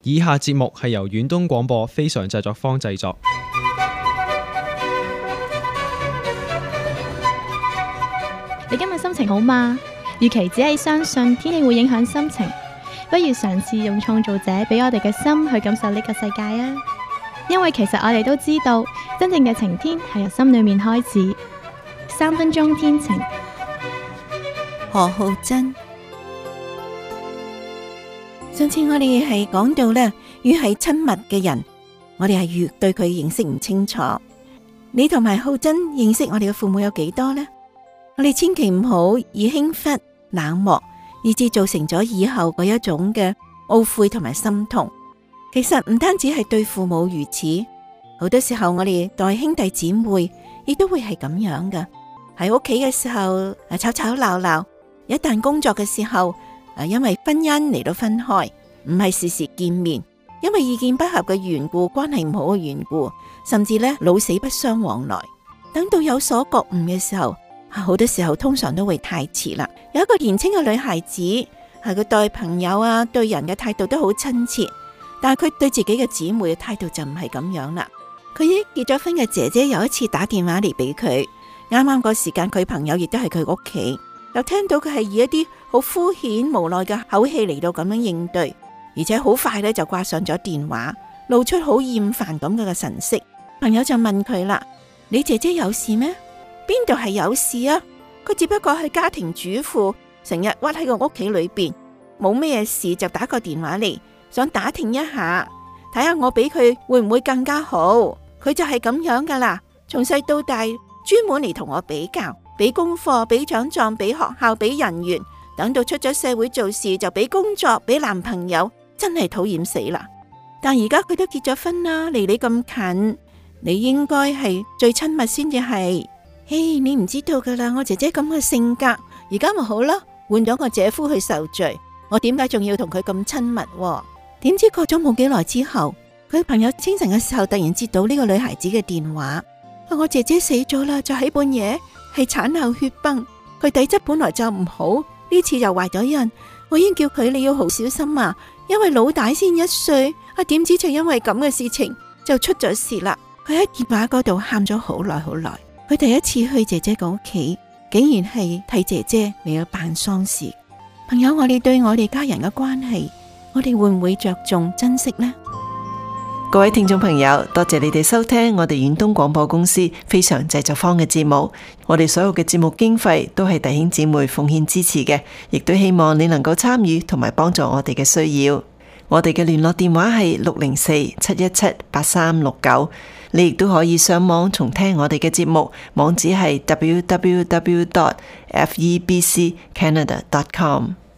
以下節目係由遠東廣播非常製作坊製作。 你今日心情好嗎？與其只係相信天氣會影響心情，不如嘗試用創造者俾我哋嘅心去感受呢個世界啊！因為其實我哋都知道，真正嘅晴天係由心裏面開始。3分鐘天晴。 何浩珍，上次我哋係講到呢，越係親密嘅人，我哋係越對佢認識唔清楚。你同埋浩珍認識我哋嘅父母有幾多呢？我哋千祈唔好以輕忽冷漠，以致造成咗以後嗰一種嘅懊悔同埋心痛。其實唔單止係對父母如此，好多時候我哋對兄弟姊妹亦都會係咁樣噶。喺屋企嘅時候吵吵鬧鬧，一旦工作嘅時候因為婚姻嚟到分開，唔係時時見面，因為意見不合嘅緣故，關係唔好嘅緣故，甚至呢老死不相往來。等到有所覺悟嘅時候，好多時候通常都會太遲啦。有一個年輕嘅女孩子，係佢對朋友對人嘅態度都好親切，但係佢對自己嘅姊妹嘅態度就唔係咁樣啦。佢已經結咗婚嘅姐姐有一次打電話嚟俾佢，啱啱個時間佢朋友亦都係佢屋企，又聽到佢係以一啲好敷衍無奈嘅口氣嚟到咁樣應對，而且好快咧就掛上咗電話，露出好厭煩咁嘅神色。朋友就問佢啦：你姐姐有事咩？邊度係有事啊？佢只不過係家庭主婦，成日屈喺個屋企裏邊，冇咩事就打個電話嚟，想打聽一下，睇下我俾佢會唔會更加好。佢就係咁樣噶啦，從細到大專門嚟同我比較，俾功課，俾獎狀，俾學校，俾人緣，等到出咗社會做事就俾工作，俾男朋友，真係討厭死啦。但而家佢都結咗婚啦，離你咁近，你應該係最親密先至係。你唔知道噶啦，我姐姐咁嘅性格，而家咪好咯，換咗我姐夫去受罪，我點解仲要同佢咁親密？點知過咗冇幾耐之後，佢朋友清晨嘅時候突然接到呢個女孩子嘅電話，我姐姐死咗啦，就喺半夜，係產後血崩，佢體質本來就唔好，呢次又懷咗孕，我已經叫佢你要好小心啊，因為老大先1歲，點知就因為咁嘅事情就出咗事啦。佢喺電話嗰度喊咗好耐好耐。佢第一次去姐姐個屋企，竟然係替姐姐嚟到辦喪事。朋友，我哋對我哋家人嘅關係，我哋會唔會着重珍惜呢？ 各位聽眾朋友，多謝你哋收聽我哋遠東廣播公司非常製作坊嘅節目。我哋所有嘅節目經費都係弟兄姊妹奉獻支持嘅，亦都希望你能夠參與同埋幫助我哋嘅需要。我哋嘅聯絡電話係604-717-8369。你亦都可以上網重聽我哋嘅節目，網址係www.febccanada.com。